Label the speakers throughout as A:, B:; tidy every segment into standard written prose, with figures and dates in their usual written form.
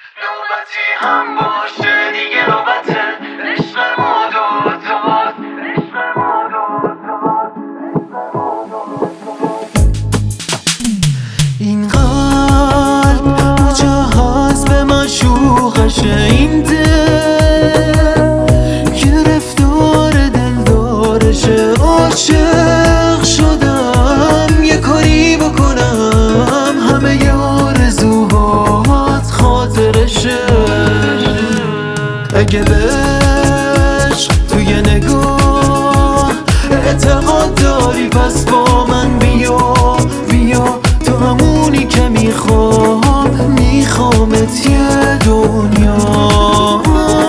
A: نوبتی هم باشه دیگه نوبته، عشق ما دوتاست، عشق ما دوتاست. این قلب کجاست به معشوقشه، این دل گرفتار دلدارشه. عاشق شدم یه کاری بکنم، همه ی آرزوهات خاطرشه. اگه بهش توی نگاه اعتقاد داری پس با من بیا تو همونی که میخوامت یه دنیا.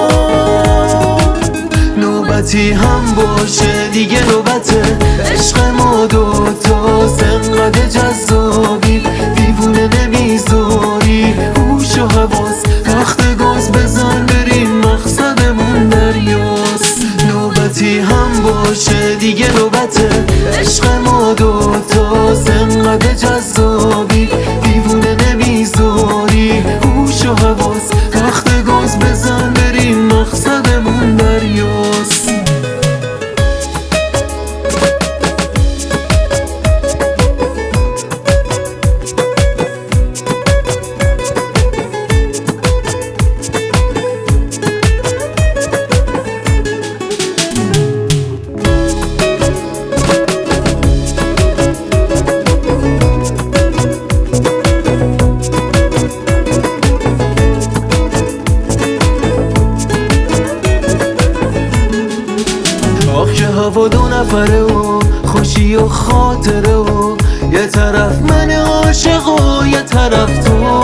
A: نوبتی هم باشه دیگه نوبته، عشق ما دوتاست، انقدر جذابی دیوونه نمیذاری. هوش و حواس تخت گاز بزن بریم مقصدمون دریاست. نوبتی هم باشه دیگه نوبته، عشق ما دوتاست، انقدر جذابی دیوونه نمیذاری. هوش و حواس تخت گاز بزن بریم مقصدمون دریاست. هوا دو نفره و خوشی و خاطره و یه طرف من عاشق و یه طرف تو.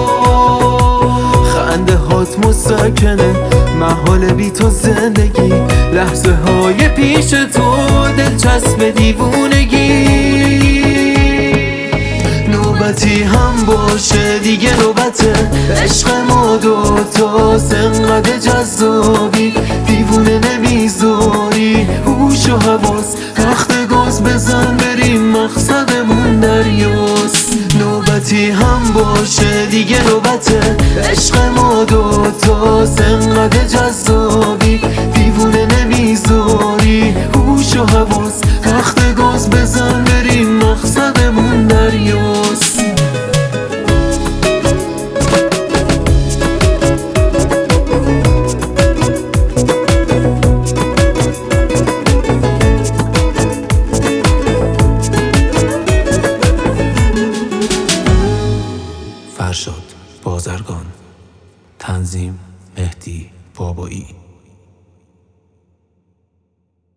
A: خنده هات مسکنه محال بی تو زندگی، لحظه های پیش تو دلچسب دیوونگی. نوبتی هم باشه دیگه نوبته، عشق ما دوتاست، انقدر جذابی دیوونه نمیذاری. هوش و حواس تخت گاز بزن بریم مقصدمون دریاست. نوبتی هم باشه دیگه نوبته، عشق ما دوتاست، انقدر جذابی دیوونه نمیذاری. هوش و حواس تخت گاز بزن بریم مقصدمون دریاست.
B: فرشاد بازرگان، تنظیم مهدی بابایی.